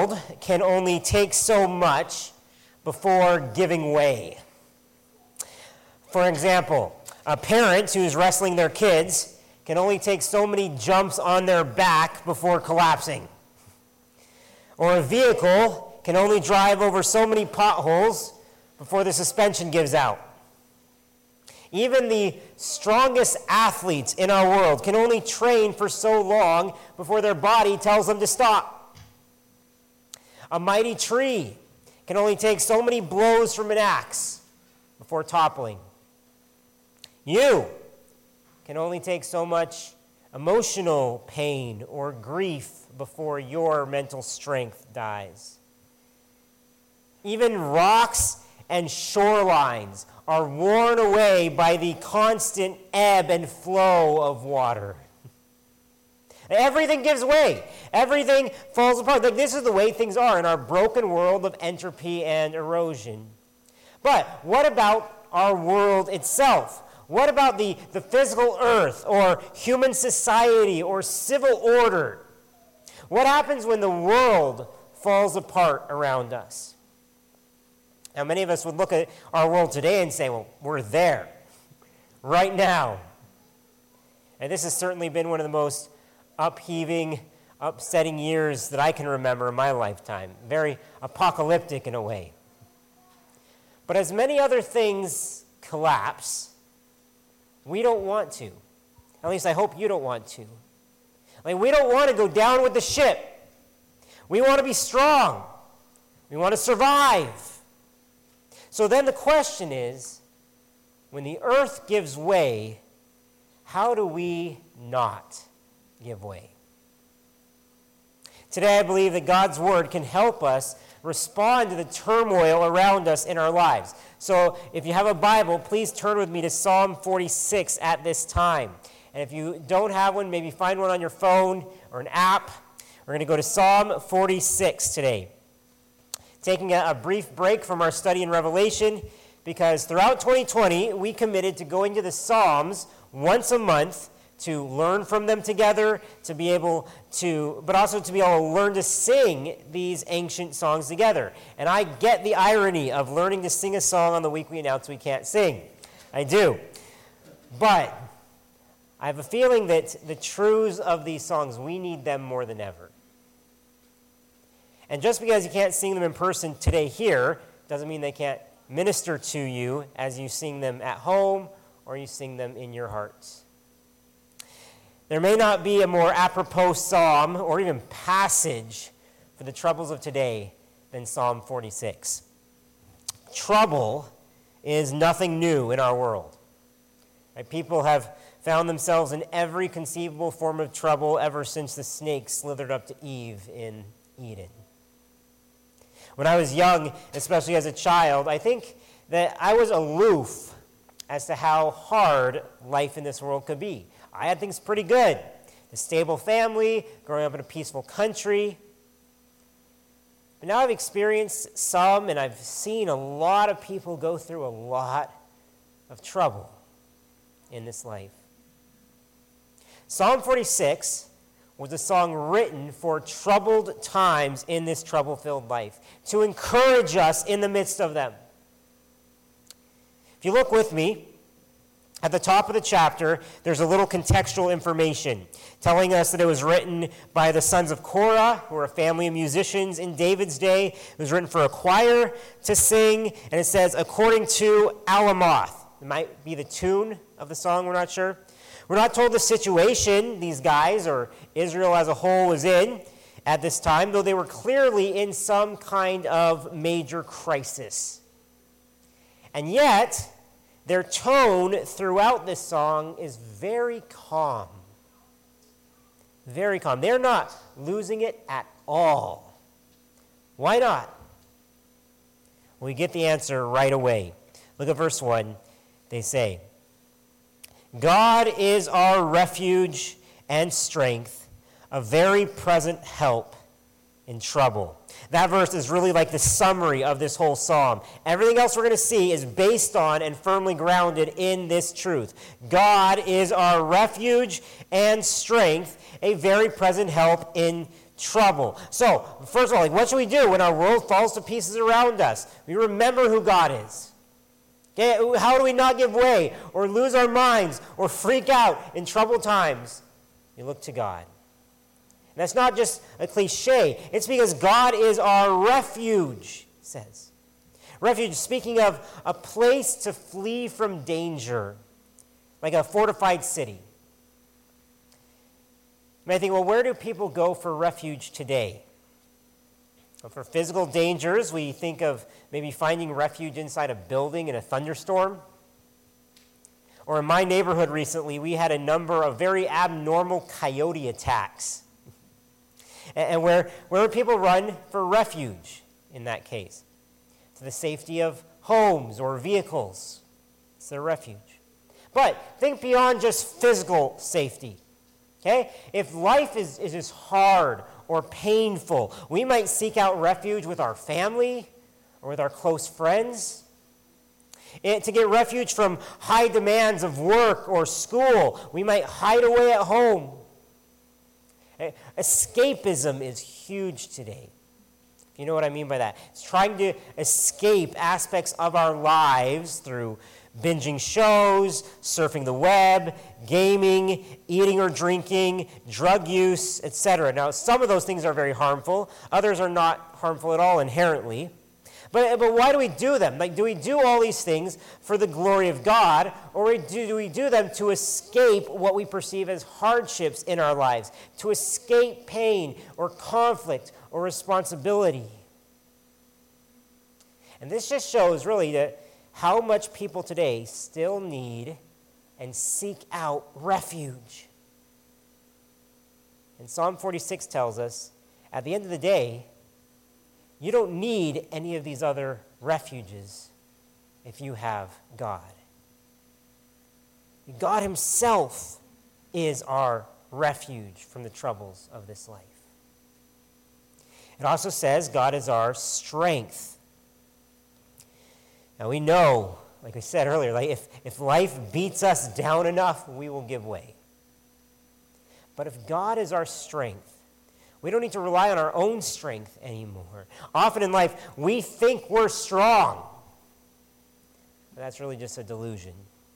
world can only take so much before giving way. For example, a parent who's wrestling their kids can only take so many jumps on their back before collapsing. Or a vehicle can only drive over so many potholes before the suspension gives out. Even the strongest athletes in our world can only train for so long before their body tells them to stop. A mighty tree can only take so many blows from an axe before toppling. You can only take so much emotional pain or grief before your mental strength dies. Even rocks and shorelines are worn away by the constant ebb and flow of water. Everything gives way. Everything falls apart. Like, this is the way things are in our broken world of entropy and erosion. But what about our world itself? What about the physical earth or human society or civil order? What happens when the world falls apart around us? Now, many of us would look at our world today and say, well, we're there, right now. And this has certainly been one of the most upheaving, upsetting years that I can remember in my lifetime. Very apocalyptic in a way. But as many other things collapse, we don't want to. At least I hope you don't want to. Like, we don't want to go down with the ship. We want to be strong. We want to survive. So then the question is, when the earth gives way, how do we not give way? Today I believe that God's word can help us respond to the turmoil around us in our lives. So if you have a Bible, please turn with me to Psalm 46 at this time. And if you don't have one, maybe find one on your phone or an app. We're going to go to Psalm 46 today. Taking a brief break from our study in Revelation, because throughout 2020, we committed to going to the Psalms once a month to learn from them together, but also to be able to learn to sing these ancient songs together. And I get the irony of learning to sing a song on the week we announce we can't sing. I do. But I have a feeling that the truths of these songs, we need them more than ever. And just because you can't sing them in person today here, doesn't mean they can't minister to you as you sing them at home or you sing them in your hearts. There may not be a more apropos psalm or even passage for the troubles of today than Psalm 46. Trouble is nothing new in our world. Right? People have found themselves in every conceivable form of trouble ever since the snake slithered up to Eve in Eden. When I was young, especially as a child, I think that I was aloof as to how hard life in this world could be. I had things pretty good. A stable family, growing up in a peaceful country. But now I've experienced some, and I've seen a lot of people go through a lot of trouble in this life. Psalm 46 was a song written for troubled times in this trouble-filled life, to encourage us in the midst of them. If you look with me, at the top of the chapter, there's a little contextual information telling us that it was written by the sons of Korah, who were a family of musicians in David's day. It was written for a choir to sing, and it says, according to Alamoth. It might be the tune of the song, we're not sure. We're not told the situation these guys, or Israel as a whole, was in at this time, though they were clearly in some kind of major crisis. And yet, their tone throughout this song is very calm. Very calm. They're not losing it at all. Why not? We get the answer right away. Look at verse 1. They say, God is our refuge and strength, a very present help in trouble. That verse is really like the summary of this whole psalm. Everything else we're going to see is based on and firmly grounded in this truth. God is our refuge and strength, a very present help in trouble. So, first of all, what should we do when our world falls to pieces around us? We remember who God is. Okay? How do we not give way or lose our minds or freak out in troubled times? You look to God. And that's not just a cliche. It's because God is our refuge, it says. Refuge, speaking of a place to flee from danger, like a fortified city. You might think, well, where do people go for refuge today? Well, for physical dangers, we think of maybe finding refuge inside a building in a thunderstorm. Or in my neighborhood recently, we had a number of very abnormal coyote attacks. And where would people run for refuge in that case? To the safety of homes or vehicles. It's their refuge. But think beyond just physical safety. Okay? If life is just hard or painful, we might seek out refuge with our family or with our close friends. To get refuge from high demands of work or school, we might hide away at home. Escapism is huge today. If you know what I mean by that. It's trying to escape aspects of our lives through binging shows, surfing the web, gaming, eating or drinking, drug use, etc. Now, some of those things are very harmful. Others are not harmful at all inherently. But why do we do them? Like, do we do all these things for the glory of God, or do we do them to escape what we perceive as hardships in our lives, to escape pain or conflict or responsibility? And this just shows really that how much people today still need and seek out refuge. And Psalm 46 tells us, at the end of the day, you don't need any of these other refuges if you have God. God himself is our refuge from the troubles of this life. It also says God is our strength. Now we know, like I said earlier, like if life beats us down enough, we will give way. But if God is our strength, we don't need to rely on our own strength anymore. Often in life, we think we're strong. But that's really just a delusion.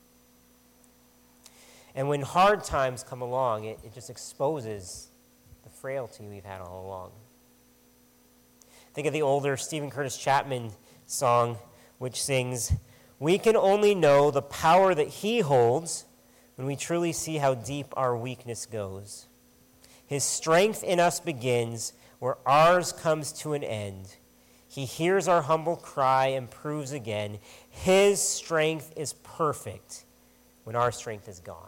And when hard times come along, it just exposes the frailty we've had all along. Think of the older Stephen Curtis Chapman song, which sings, "We can only know the power that he holds when we truly see how deep our weakness goes. His strength in us begins where ours comes to an end. He hears our humble cry and proves again his strength is perfect when our strength is gone."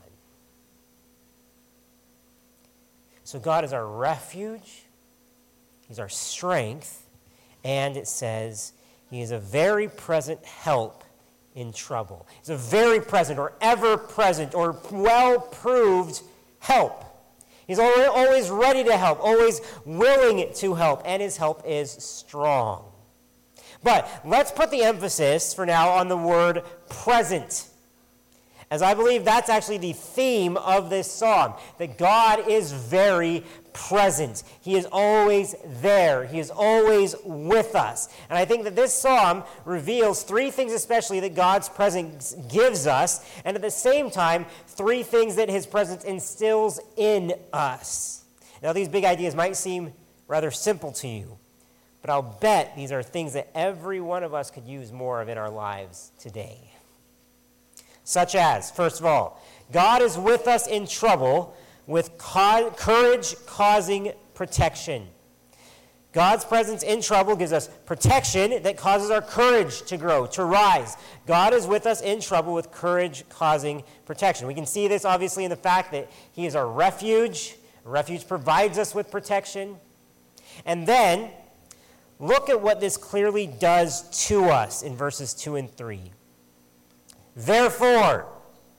So God is our refuge, he's our strength, and it says he is a very present help in trouble. He's a very present or ever-present or well-proved help. He's always ready to help, always willing to help, and his help is strong. But let's put the emphasis for now on the word present, as I believe that's actually the theme of this psalm, that God is very present. He is always there. He is always with us. And I think that this psalm reveals three things especially that God's presence gives us, and at the same time, three things that his presence instills in us. Now, these big ideas might seem rather simple to you, but I'll bet these are things that every one of us could use more of in our lives today. Such as, first of all, God is with us in trouble with courage-causing protection. God's presence in trouble gives us protection that causes our courage to grow, to rise. God is with us in trouble with courage-causing protection. We can see this obviously in the fact that he is our refuge. Refuge provides us with protection. And then, look at what this clearly does to us in verses 2 and 3. Therefore,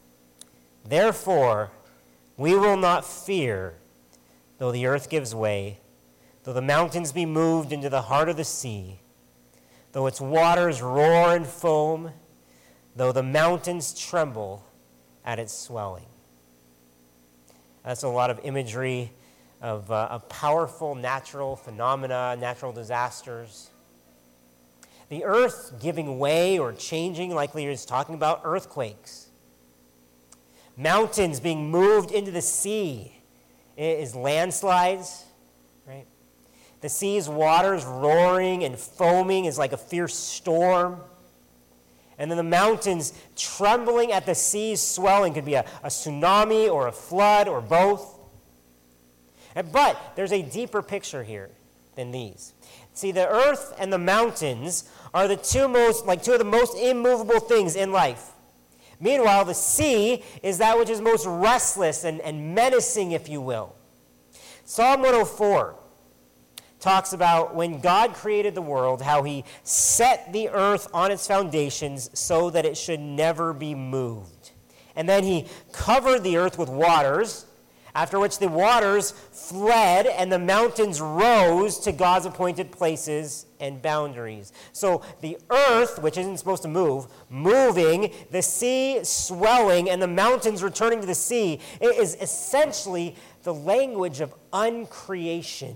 we will not fear, though the earth gives way, though the mountains be moved into the heart of the sea, though its waters roar and foam, though the mountains tremble at its swelling. That's a lot of imagery of powerful natural phenomena, natural disasters. The earth giving way or changing, like Leah is talking about, earthquakes. Mountains being moved into the sea is landslides, right? The sea's waters roaring and foaming is like a fierce storm. And then the mountains trembling at the sea's swelling could be a tsunami or a flood or both. But there's a deeper picture here than these. See, the earth and the mountains are two of the most immovable things in life. Meanwhile, the sea is that which is most restless and menacing, if you will. Psalm 104 talks about when God created the world, how he set the earth on its foundations so that it should never be moved. And then he covered the earth with waters, after which the waters fled and the mountains rose to God's appointed places and boundaries. So the earth, which isn't supposed to move, moving, the sea swelling, and the mountains returning to the sea, it is essentially the language of uncreation.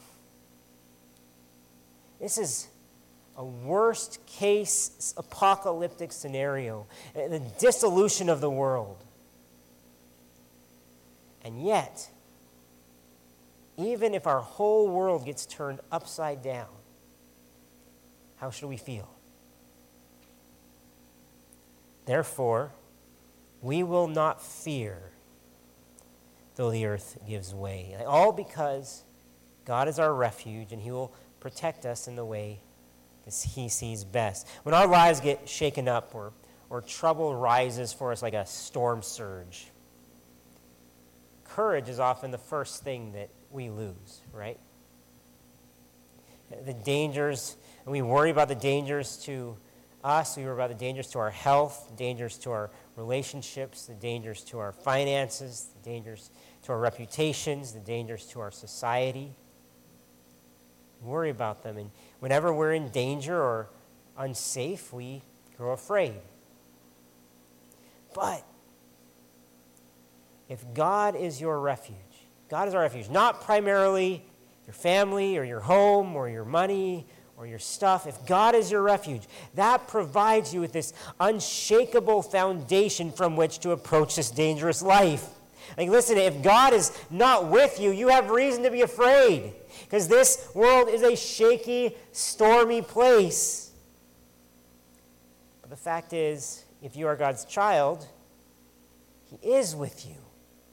This is a worst case apocalyptic scenario, the dissolution of the world. And yet, even if our whole world gets turned upside down, how should we feel? Therefore, we will not fear though the earth gives way. All because God is our refuge and he will protect us in the way that he sees best. When our lives get shaken up or trouble rises for us like a storm surge, courage is often the first thing that we lose, right? The dangers, and we worry about the dangers to us, we worry about the dangers to our health, the dangers to our relationships, the dangers to our finances, the dangers to our reputations, the dangers to our society. We worry about them, and whenever we're in danger or unsafe, we grow afraid. But if God is your refuge, God is our refuge, not primarily your family or your home or your money or your stuff. If God is your refuge, that provides you with this unshakable foundation from which to approach this dangerous life. Like, listen, if God is not with you, you have reason to be afraid, because this world is a shaky, stormy place. But the fact is, if you are God's child, he is with you.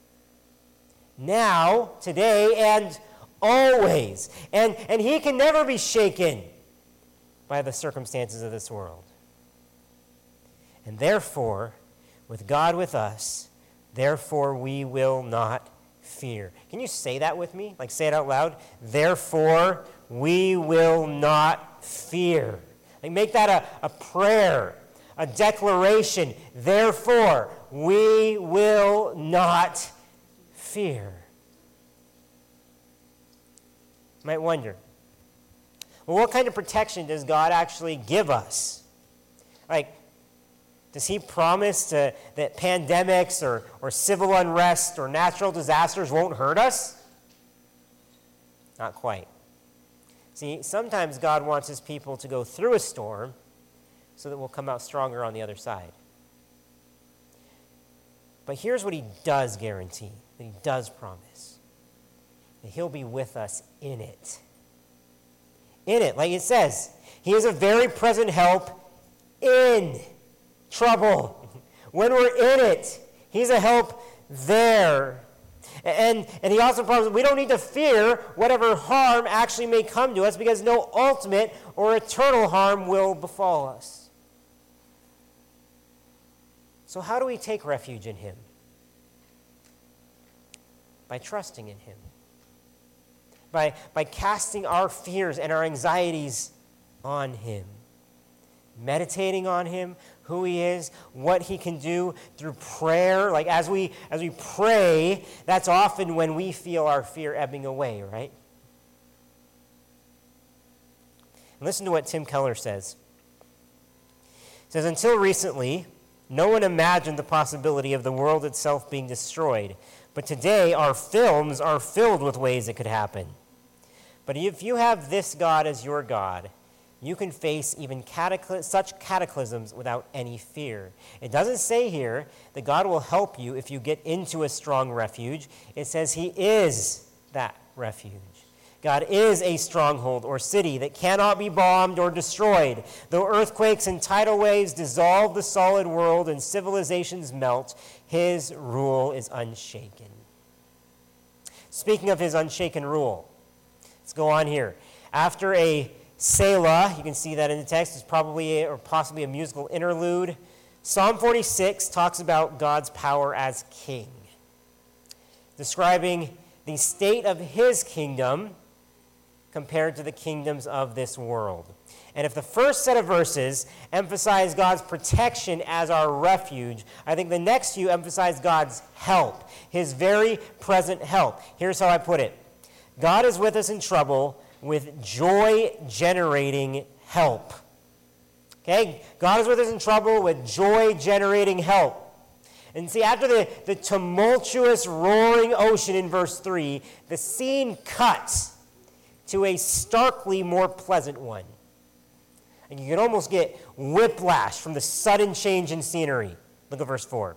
Now, today, and always. And he can never be shaken by the circumstances of this world. And therefore, with God with us, therefore we will not fear. Can you say that with me? Like, say it out loud. Therefore, we will not fear. Like, make that a prayer, a declaration. Therefore, we will not fear. You might wonder, well, what kind of protection does God actually give us? Like, does he promise that pandemics or civil unrest or natural disasters won't hurt us? Not quite. See, sometimes God wants his people to go through a storm so that we'll come out stronger on the other side. But here's what he does guarantee, that he does promise, that he'll be with us in it. In it, like it says, he is a very present help in trouble. When we're in it, he's a help there. And he also promises we don't need to fear whatever harm actually may come to us, because no ultimate or eternal harm will befall us. So how do we take refuge in him? By trusting in him. By casting our fears and our anxieties on him. Meditating on him, who he is, what he can do through prayer. Like as we pray, that's often when we feel our fear ebbing away, right? And listen to what Tim Keller says. He says, until recently, no one imagined the possibility of the world itself being destroyed, But today, our films are filled with ways it could happen. But if you have this God as your God, you can face even such cataclysms without any fear. It doesn't say here that God will help you if you get into a strong refuge. It says he is that refuge. God is a stronghold or city that cannot be bombed or destroyed. Though earthquakes and tidal waves dissolve the solid world and civilizations melt, his rule is unshaken. Speaking of his unshaken rule, let's go on here. After a Selah, you can see that in the text, it's probably or possibly a musical interlude. Psalm 46 talks about God's power as king, describing the state of his kingdom compared to the kingdoms of this world. And if the first set of verses emphasize God's protection as our refuge, I think the next few emphasize God's help, his very present help. Here's how I put it. God is with us in trouble with joy-generating help. Okay? God is with us in trouble with joy-generating help. And see, after the tumultuous, roaring ocean in verse 3, the scene cuts to a starkly more pleasant one. And you can almost get whiplash from the sudden change in scenery. Look at verse 4.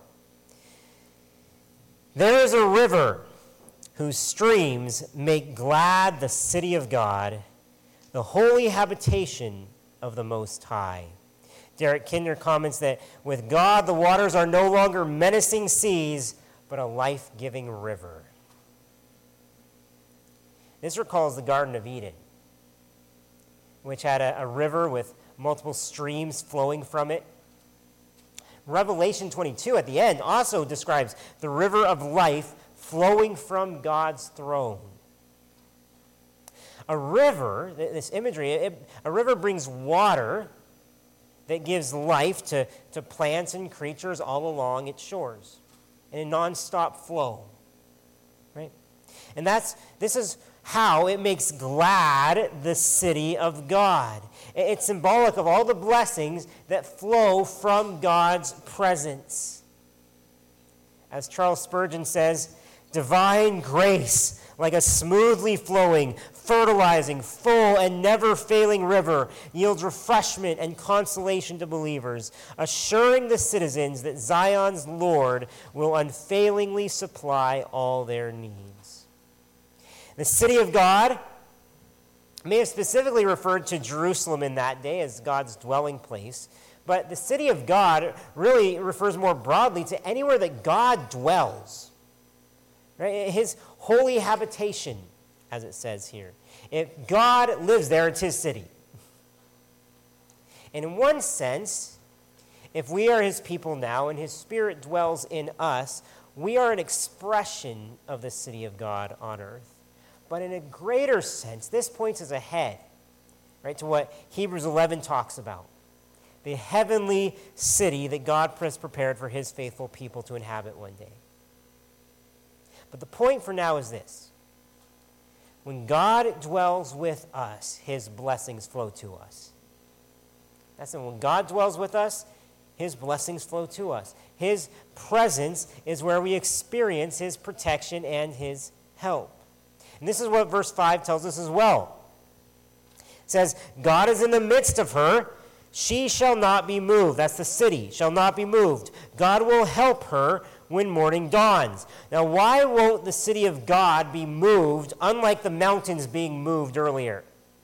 There is a river whose streams make glad the city of God, the holy habitation of the Most High. Derek Kinder comments that with God, the waters are no longer menacing seas, but a life-giving river. This recalls the Garden of Eden, which had a river with multiple streams flowing from it. Revelation 22 at the end also describes the river of life flowing from God's throne. A river, this imagery, a river brings water that gives life to plants and creatures all along its shores in a nonstop flow, right? And this is how it makes glad the city of God. It's symbolic of all the blessings that flow from God's presence. As Charles Spurgeon says, divine grace, like a smoothly flowing, fertilizing, full, and never-failing river, yields refreshment and consolation to believers, assuring the citizens that Zion's Lord will unfailingly supply all their needs. The city of God may have specifically referred to Jerusalem in that day as God's dwelling place, but the city of God really refers more broadly to anywhere that God dwells. Right? His holy habitation, as it says here. If God lives there, it's his city. And in one sense, if we are his people now and his spirit dwells in us, we are an expression of the city of God on earth. But in a greater sense, this points us ahead, right, to what Hebrews 11 talks about. The heavenly city that God has prepared for his faithful people to inhabit one day. But the point for now is this. When God dwells with us, his blessings flow to us. That's it. When God dwells with us, his blessings flow to us. His presence is where we experience his protection and his help. And this is what verse 5 tells us as well. It says, God is in the midst of her. She shall not be moved. That's the city, shall not be moved. God will help her when morning dawns. Now, why won't the city of God be moved, unlike the mountains being moved earlier?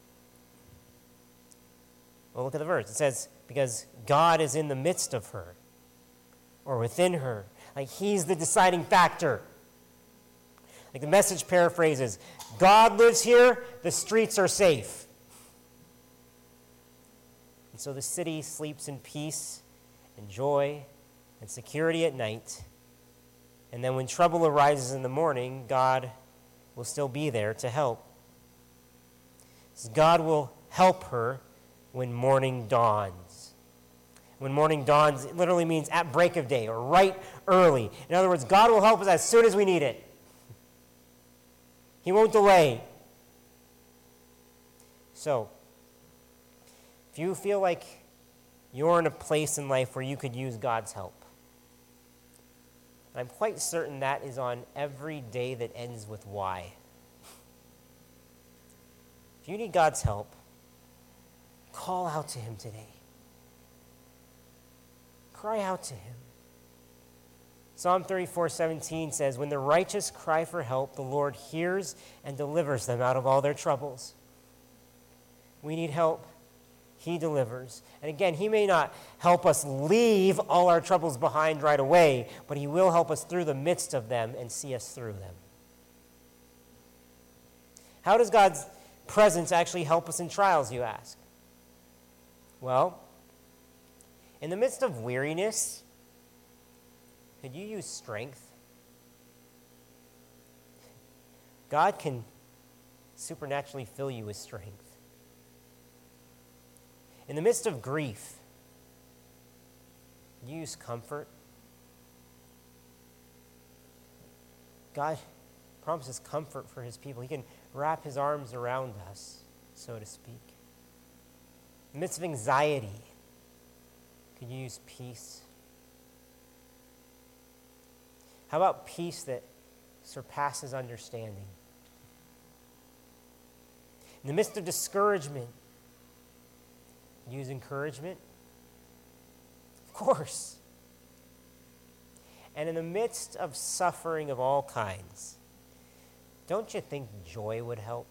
Well, look at the verse. It says, because God is in the midst of her, or within her. Like he's the deciding factor. Like the Message paraphrases, God lives here, the streets are safe. And so the city sleeps in peace and joy and security at night. And then when trouble arises in the morning, God will still be there to help. So God will help her when morning dawns. When morning dawns, it literally means at break of day or right early. In other words, God will help us as soon as we need it. He won't delay. So, if you feel like you're in a place in life where you could use God's help, I'm quite certain that is on every day that ends with Y. If you need God's help, call out to him today. Cry out to him. Psalm 34:17 says, when the righteous cry for help, the Lord hears and delivers them out of all their troubles. We need help. He delivers. And again, he may not help us leave all our troubles behind right away, but he will help us through the midst of them and see us through them. How does God's presence actually help us in trials, you ask? Well, in the midst of weariness, could you use strength? God can supernaturally fill you with strength. In the midst of grief, could you use comfort? God promises comfort for his people. He can wrap his arms around us, so to speak. In the midst of anxiety, could you use peace? How about peace that surpasses understanding? In the midst of discouragement, use encouragement? Of course. And in the midst of suffering of all kinds, don't you think joy would help?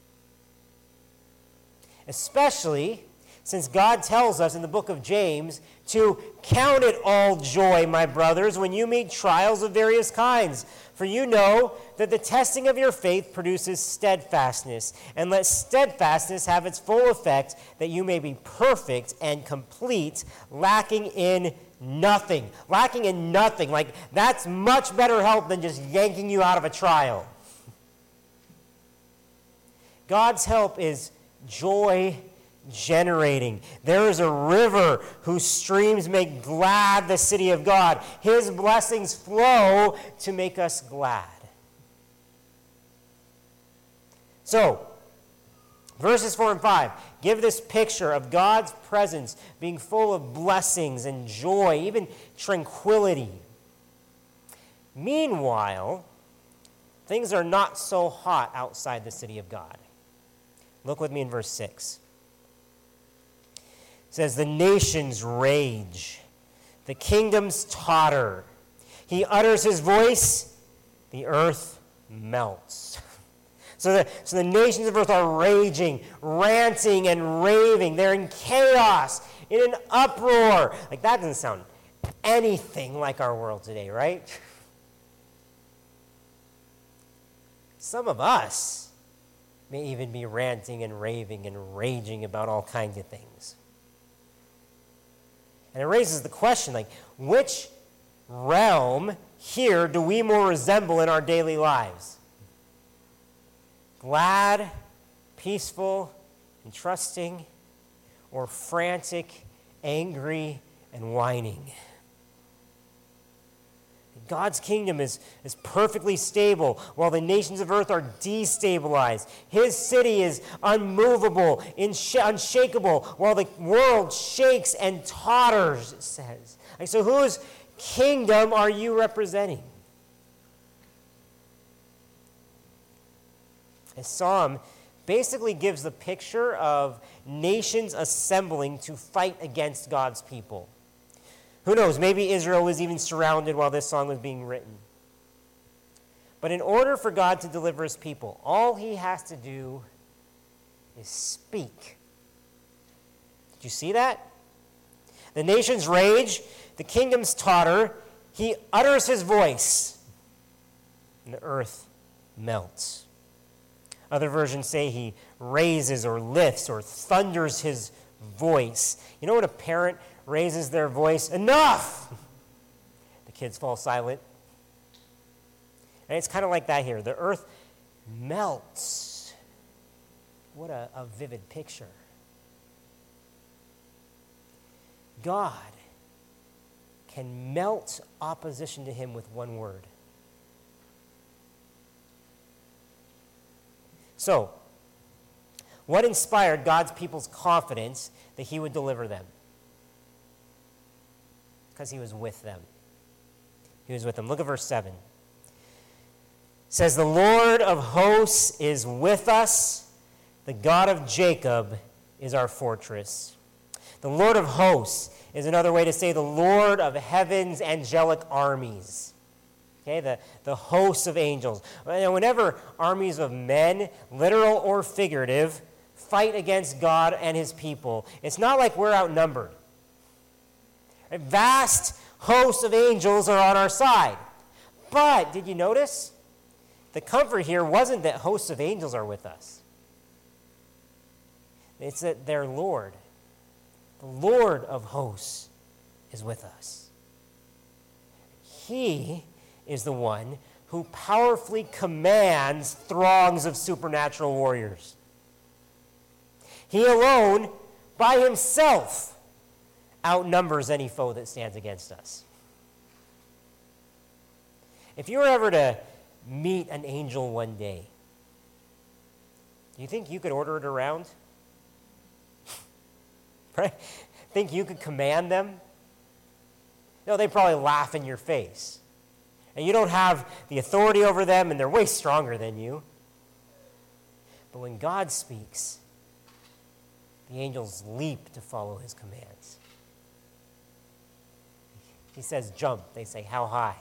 Especially since God tells us in the book of James to count it all joy, my brothers, when you meet trials of various kinds. For you know that the testing of your faith produces steadfastness. And let steadfastness have its full effect, that you may be perfect and complete, lacking in nothing. Lacking in nothing. Like, that's much better help than just yanking you out of a trial. God's help is joy generating. There is a river whose streams make glad the city of God. His blessings flow to make us glad. So, verses 4 and 5 give this picture of God's presence being full of blessings and joy, even tranquility. Meanwhile, things are not so hot outside the city of God. Look with me in verse 6. It says, the nations rage, the kingdoms totter. He utters his voice, the earth melts. So the nations of earth are raging, ranting, and raving. They're in chaos, in an uproar. Like, that doesn't sound anything like our world today, right? Some of us may even be ranting and raving and raging about all kinds of things. And it raises the question, like, which realm here do we more resemble in our daily lives? Glad, peaceful, and trusting, or frantic, angry, and whining? God's kingdom is perfectly stable, while the nations of earth are destabilized. His city is unmovable, unshakable, while the world shakes and totters, it says. Like, so whose kingdom are you representing? This psalm basically gives the picture of nations assembling to fight against God's people. Who knows, maybe Israel was even surrounded while this song was being written. But in order for God to deliver his people, all he has to do is speak. Did you see that? The nations rage, the kingdoms totter, he utters his voice, and the earth melts. Other versions say he raises or lifts or thunders his voice. You know when a parent raises their voice, enough! The kids fall silent. And it's kind of like that here. The earth melts. What a vivid picture. God can melt opposition to him with one word. So, what inspired God's people's confidence that he would deliver them? Because he was with them. He was with them. Look at verse 7. It says, the Lord of hosts is with us. The God of Jacob is our fortress. The Lord of hosts is another way to say the Lord of heaven's angelic armies. Okay, the hosts of angels. Whenever armies of men, literal or figurative, fight against God and his people, it's not like we're outnumbered. A vast hosts of angels are on our side. But, did you notice? The comfort here wasn't that hosts of angels are with us. It's that their Lord, the Lord of hosts, is with us. He is the one who powerfully commands throngs of supernatural warriors. He alone, by himself, outnumbers any foe that stands against us. If you were ever to meet an angel one day, do you think you could order it around? Right? Think you could command them? No, they'd probably laugh in your face. And you don't have the authority over them, and they're way stronger than you. But when God speaks, the angels leap to follow his commands. He says, jump. They say, how high?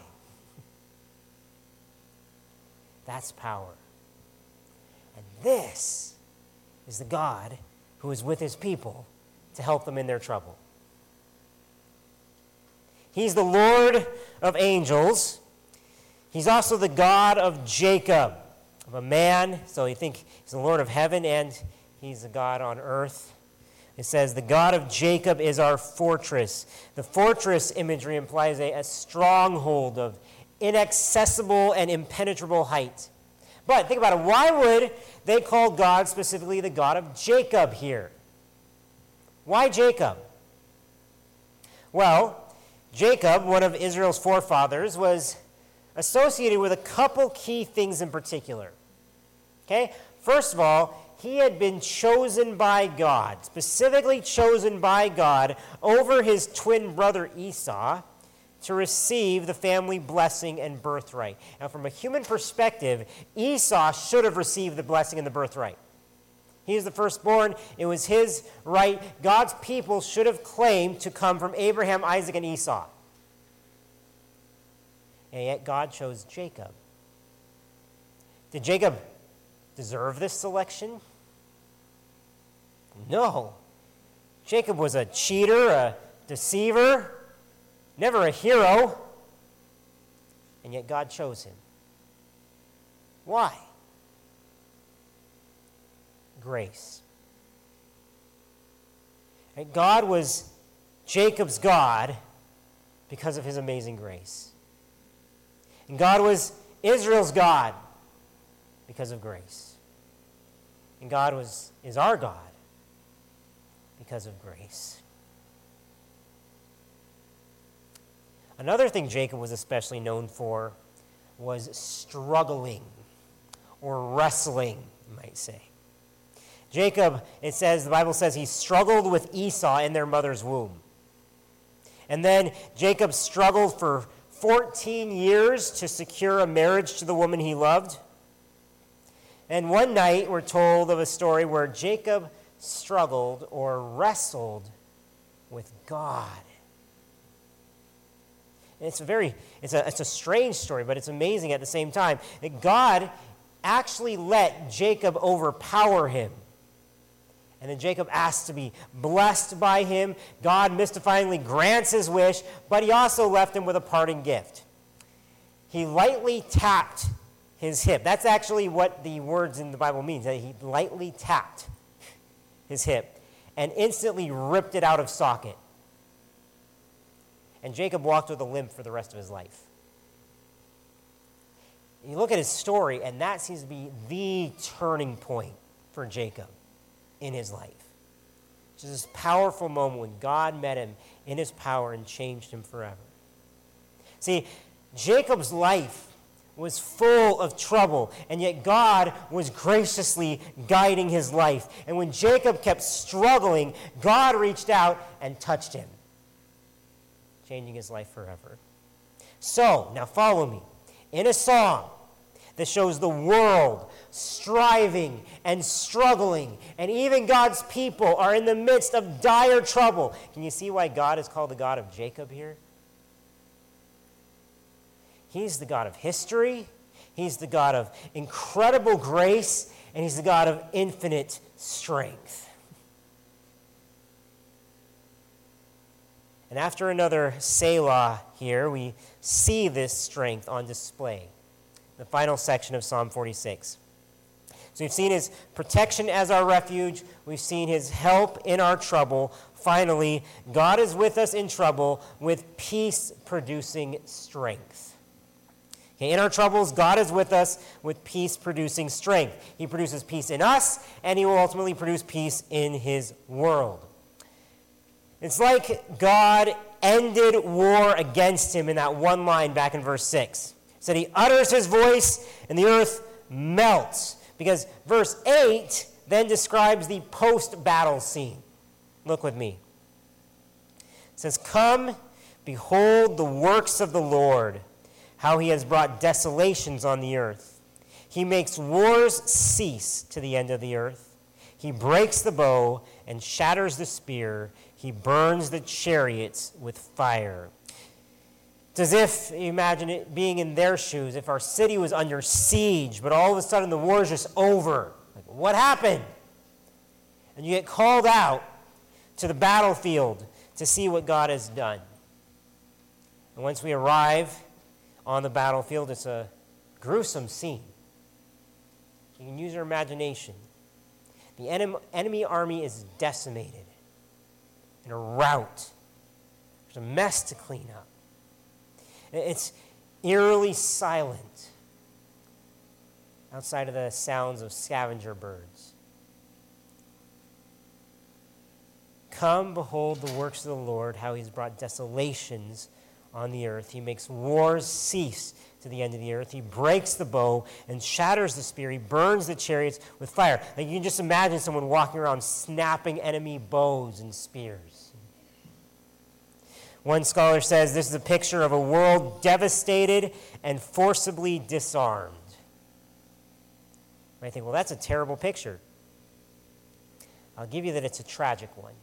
That's power. And this is the God who is with his people to help them in their trouble. He's the Lord of angels. He's also the God of Jacob, of a man. So you think he's the Lord of heaven and he's the God on earth. It says, the God of Jacob is our fortress. The fortress imagery implies a stronghold of inaccessible and impenetrable height. But think about it. Why would they call God specifically the God of Jacob here? Why Jacob? Well, Jacob, one of Israel's forefathers, was associated with a couple key things in particular. Okay? First of all, he had been chosen by God, specifically chosen by God over his twin brother Esau to receive the family blessing and birthright. Now, from a human perspective, Esau should have received the blessing and the birthright. He is the firstborn. It was his right. God's people should have claimed to come from Abraham, Isaac, and Esau. And yet God chose Jacob. Did Jacob deserve this selection? No. Jacob was a cheater, a deceiver, never a hero, and yet God chose him. Why? Grace. And God was Jacob's God because of his amazing grace. And God was Israel's God because of grace. And God is our God because of grace. Another thing Jacob was especially known for was struggling or wrestling, you might say. Jacob, the Bible says he struggled with Esau in their mother's womb. And then Jacob struggled for 14 years to secure a marriage to the woman he loved. And one night we're told of a story where Jacob struggled or wrestled with God. And it's a strange story, but it's amazing at the same time. That God actually let Jacob overpower him. And then Jacob asks to be blessed by him. God mystifyingly grants his wish, but he also left him with a parting gift. He lightly tapped his hip. That's actually what the words in the Bible means, that he lightly tapped his hip and instantly ripped it out of socket. And Jacob walked with a limp for the rest of his life. You look at his story, and that seems to be the turning point for Jacob in his life. Just this powerful moment when God met him in his power and changed him forever. See, Jacob's life was full of trouble, and yet God was graciously guiding his life. And when Jacob kept struggling, God reached out and touched him, changing his life forever. So, now follow me. In a song that shows the world striving and struggling, and even God's people are in the midst of dire trouble. Can you see why God is called the God of Jacob here? He's the God of history, He's the God of incredible grace, and He's the God of infinite strength. And after another Selah here, we see this strength on display. The final section of Psalm 46. So we've seen His protection as our refuge. We've seen His help in our trouble. Finally, God is with us in trouble with peace-producing strength. Okay, in our troubles, God is with us with peace-producing strength. He produces peace in us, and He will ultimately produce peace in His world. It's like God ended war against him in that one line back in verse 6. It said He utters His voice, and the earth melts. Because verse 8 then describes the post-battle scene. Look with me. It says, "Come, behold the works of the Lord, how He has brought desolations on the earth. He makes wars cease to the end of the earth. He breaks the bow and shatters the spear. He burns the chariots with fire." It's as if, you imagine it being in their shoes, if our city was under siege, but all of a sudden the war is just over. Like, what happened? And you get called out to the battlefield to see what God has done. And once we arrive on the battlefield, it's a gruesome scene. You can use your imagination. The enemy army is decimated, in a rout. There's a mess to clean up. It's eerily silent outside of the sounds of scavenger birds. Come, behold the works of the Lord, how He's brought desolations on the earth. He makes wars cease to the end of the earth. He breaks the bow and shatters the spear. He burns the chariots with fire. Like, you can just imagine someone walking around snapping enemy bows and spears. One scholar says this is a picture of a world devastated and forcibly disarmed. You might think, well, that's a terrible picture. I'll give you that it's a tragic one.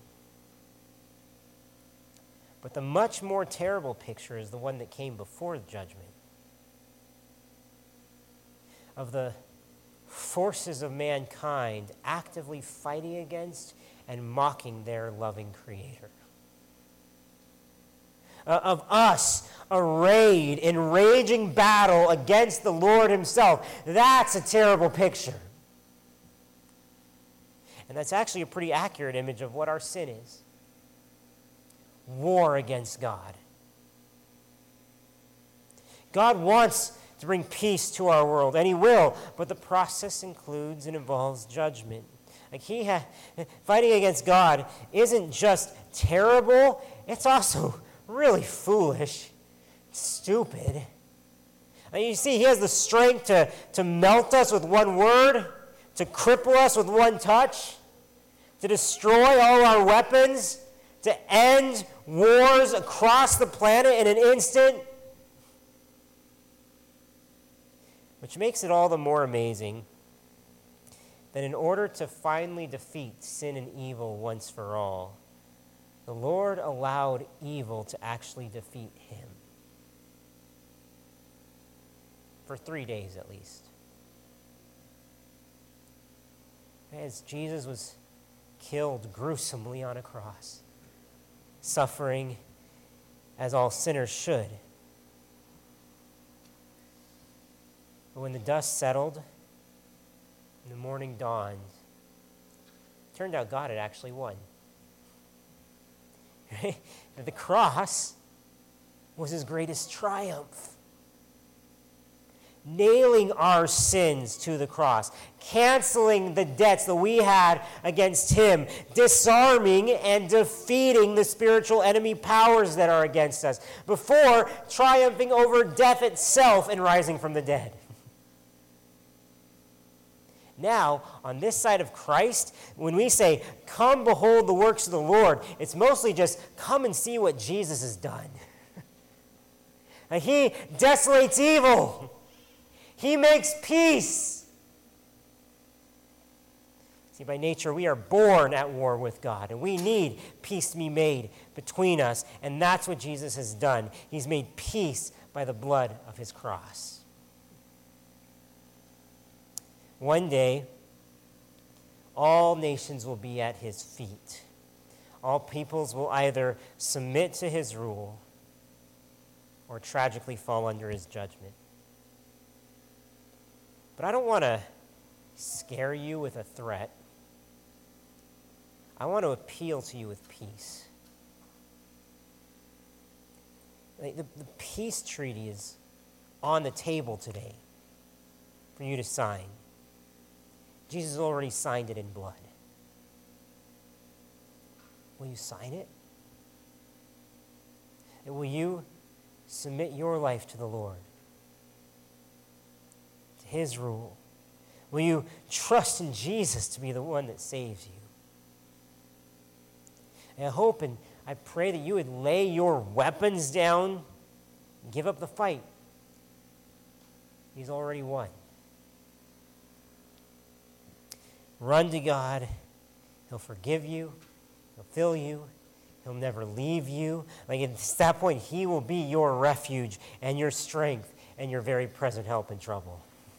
But the much more terrible picture is the one that came before the judgment, of the forces of mankind actively fighting against and mocking their loving Creator. Of us arrayed in raging battle against the Lord Himself. That's a terrible picture. And that's actually a pretty accurate image of what our sin is. War against God. God wants to bring peace to our world, and He will, but the process includes and involves judgment. Like, fighting against God isn't just terrible, it's also really foolish, stupid. And you see, He has the strength to melt us with one word, to cripple us with one touch, to destroy all our weapons, to end wars across the planet in an instant. Which makes it all the more amazing that in order to finally defeat sin and evil once for all, the Lord allowed evil to actually defeat Him. For 3 days at least. As Jesus was killed gruesomely on a cross, suffering as all sinners should. But when the dust settled and the morning dawned, it turned out God had actually won. The cross was His greatest triumph. Nailing our sins to the cross, canceling the debts that we had against Him, disarming and defeating the spiritual enemy powers that are against us, before triumphing over death itself and rising from the dead. Now, on this side of Christ, when we say, "Come behold the works of the Lord," it's mostly just come and see what Jesus has done. He desolates evil. He makes peace. See, by nature, we are born at war with God, and we need peace to be made between us, and that's what Jesus has done. He's made peace by the blood of his cross. One day, all nations will be at his feet. All peoples will either submit to his rule or tragically fall under his judgment. But I don't want to scare you with a threat. I want to appeal to you with peace. The peace treaty is on the table today for you to sign. Jesus already signed it in blood. Will you sign it? And will you submit your life to the Lord, to his rule? Will you trust in Jesus to be the one that saves you? And I hope and I pray that you would lay your weapons down and give up the fight. He's already won. Run to God. He'll forgive you. He'll fill you. He'll never leave you. Like at that point, he will be your refuge and your strength and your very present help in trouble.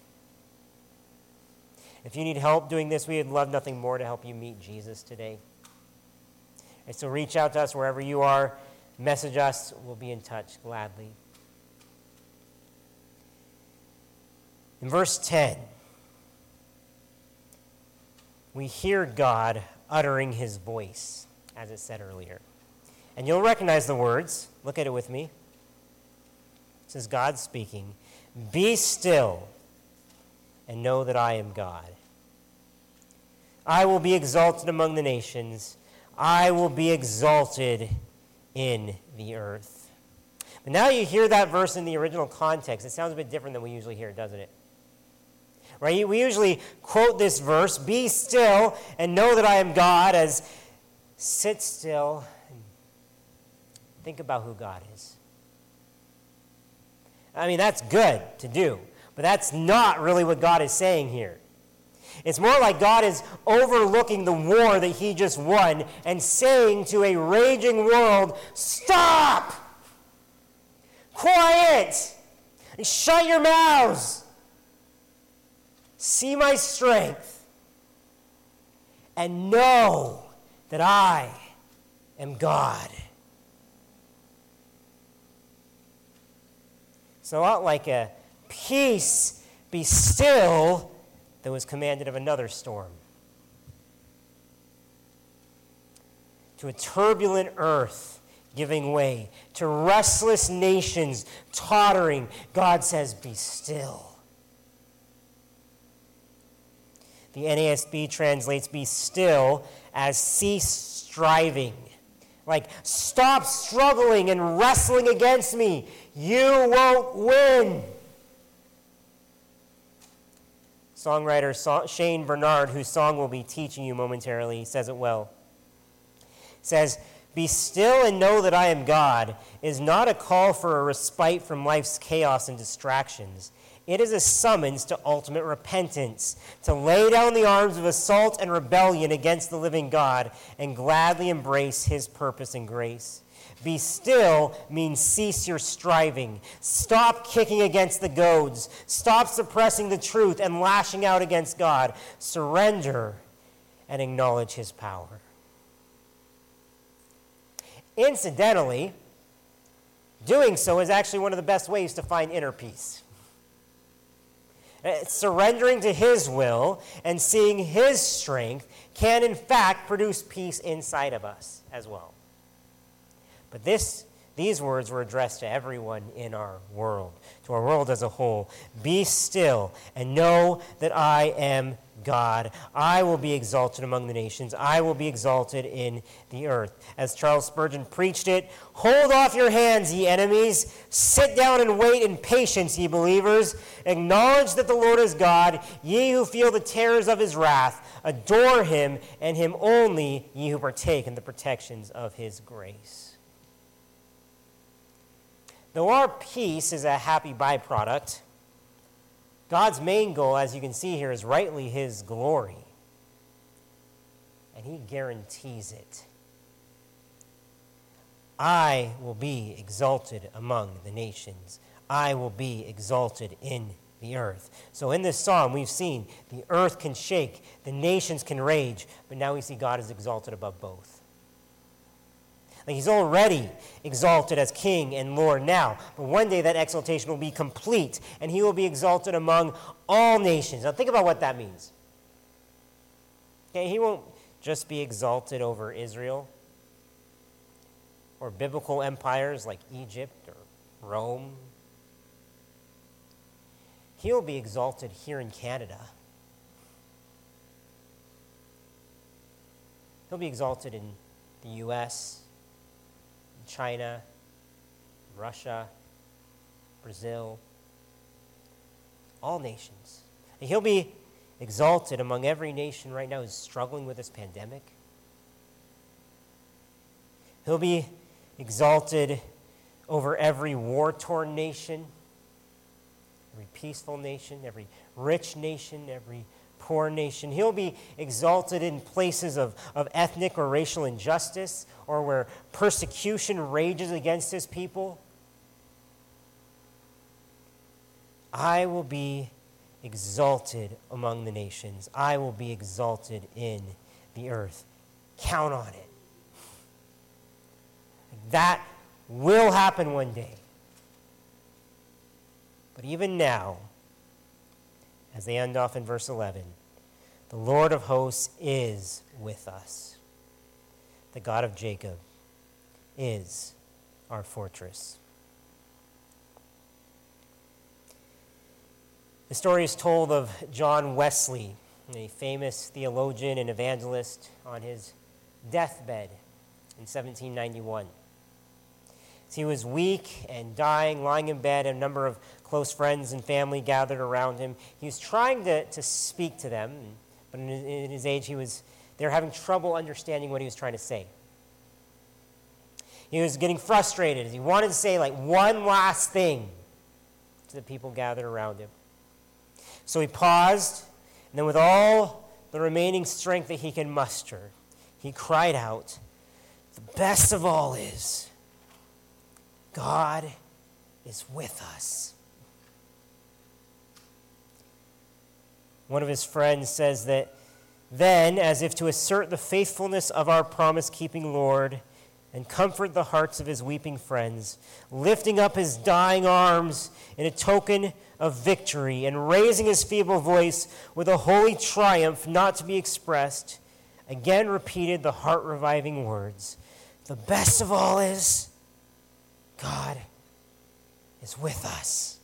If you need help doing this, we would love nothing more to help you meet Jesus today. And so reach out to us wherever you are. Message us. We'll be in touch gladly. In verse 10, we hear God uttering his voice, as it said earlier. And you'll recognize the words. Look at it with me. It says, God speaking, "Be still and know that I am God. I will be exalted among the nations. I will be exalted in the earth." But now you hear that verse in the original context. It sounds a bit different than we usually hear, doesn't it? Right? We usually quote this verse, "Be still and know that I am God," as sit still and think about who God is. I mean, that's good to do, but that's not really what God is saying here. It's more like God is overlooking the war that he just won and saying to a raging world, "Stop! Quiet! Shut your mouths! See my strength and know that I am God." So not like a peace, be still, that was commanded of another storm. To a turbulent earth giving way, to restless nations tottering, God says, "Be still." The NASB translates "be still" as "cease striving." Like, stop struggling and wrestling against me. You won't win. Songwriter Shane Bernard, whose song we'll be teaching you momentarily, says it well. It says, "Be still and know that I am God" is not a call for a respite from life's chaos and distractions. It is a summons to ultimate repentance, to lay down the arms of assault and rebellion against the living God and gladly embrace his purpose and grace. Be still means cease your striving. Stop kicking against the goads. Stop suppressing the truth and lashing out against God. Surrender and acknowledge his power. Incidentally, doing so is actually one of the best ways to find inner peace. Surrendering to his will and seeing his strength can, in fact, produce peace inside of us as well. But these words were addressed to everyone in our world, to our world as a whole. Be still and know that I am God. I will be exalted among the nations. I will be exalted in the earth. As Charles Spurgeon preached it, hold off your hands, ye enemies. Sit down and wait in patience, ye believers. Acknowledge that the Lord is God, ye who feel the terrors of his wrath. Adore him, and him only, ye who partake in the protections of his grace. Though our peace is a happy byproduct, God's main goal, as you can see here, is rightly his glory. And he guarantees it. I will be exalted among the nations. I will be exalted in the earth. So in this psalm, we've seen the earth can shake, the nations can rage, but now we see God is exalted above both. Like he's already exalted as King and Lord now, but one day that exaltation will be complete, and he will be exalted among all nations. Now think about what that means. Okay, he won't just be exalted over Israel or biblical empires like Egypt or Rome. He'll be exalted here in Canada. He'll be exalted in the U.S., China, Russia, Brazil, all nations. And he'll be exalted among every nation right now who's struggling with this pandemic. He'll be exalted over every war-torn nation, every peaceful nation, every rich nation, every poor nation. He'll be exalted in places of ethnic or racial injustice or where persecution rages against his people. I will be exalted among the nations. I will be exalted in the earth. Count on it. That will happen one day. But even now, as they end off in verse 11, the Lord of hosts is with us. The God of Jacob is our fortress. The story is told of John Wesley, a famous theologian and evangelist, on his deathbed in 1791. As he was weak and dying, lying in bed, a number of close friends and family gathered around him. He was trying to speak to them, but in his age, they were having trouble understanding what he was trying to say. He was getting frustrated. He wanted to say like one last thing to the people gathered around him. So he paused, and then with all the remaining strength that he can muster, he cried out, "The best of all is, God is with us." One of his friends says that then, as if to assert the faithfulness of our promise-keeping Lord and comfort the hearts of his weeping friends, lifting up his dying arms in a token of victory and raising his feeble voice with a holy triumph not to be expressed, again repeated the heart-reviving words, "The best of all is, God is with us."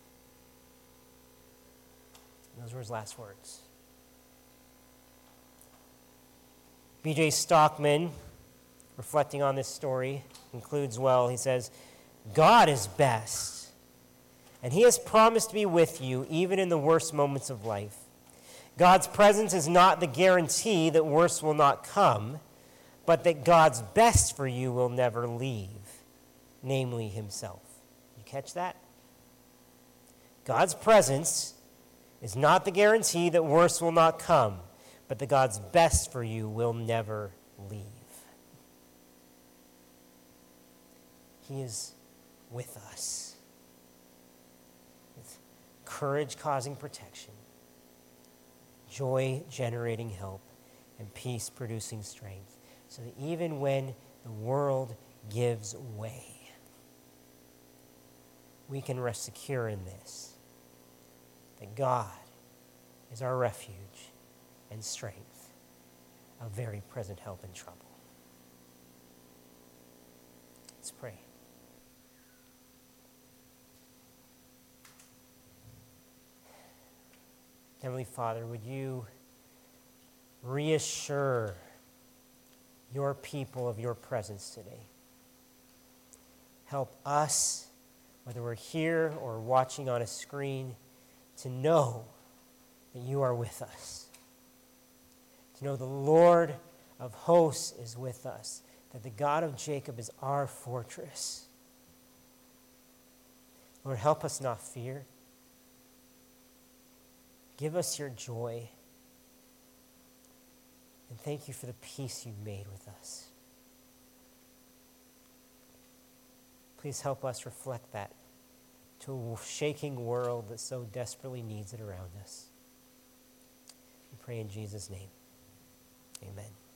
And those were his last words. B.J. Stockman, reflecting on this story, concludes well. He says, "God is best, and he has promised to be with you even in the worst moments of life. God's presence is not the guarantee that worse will not come, but that God's best for you will never leave, namely himself." You catch that? God's presence is not the guarantee that worse will not come, but that God's best for you will never leave. He is with us, with courage-causing protection, joy-generating help, and peace-producing strength, so that even when the world gives way, we can rest secure in this, that God is our refuge and strength, a very present help in trouble. Let's pray. Heavenly Father, would you reassure your people of your presence today? Help us, whether we're here or watching on a screen, to know that you are with us. To know the Lord of hosts is with us, that the God of Jacob is our fortress. Lord, help us not fear. Give us your joy. And thank you for the peace you've made with us. Please help us reflect that to a shaking world that so desperately needs it around us. We pray in Jesus' name. Amen.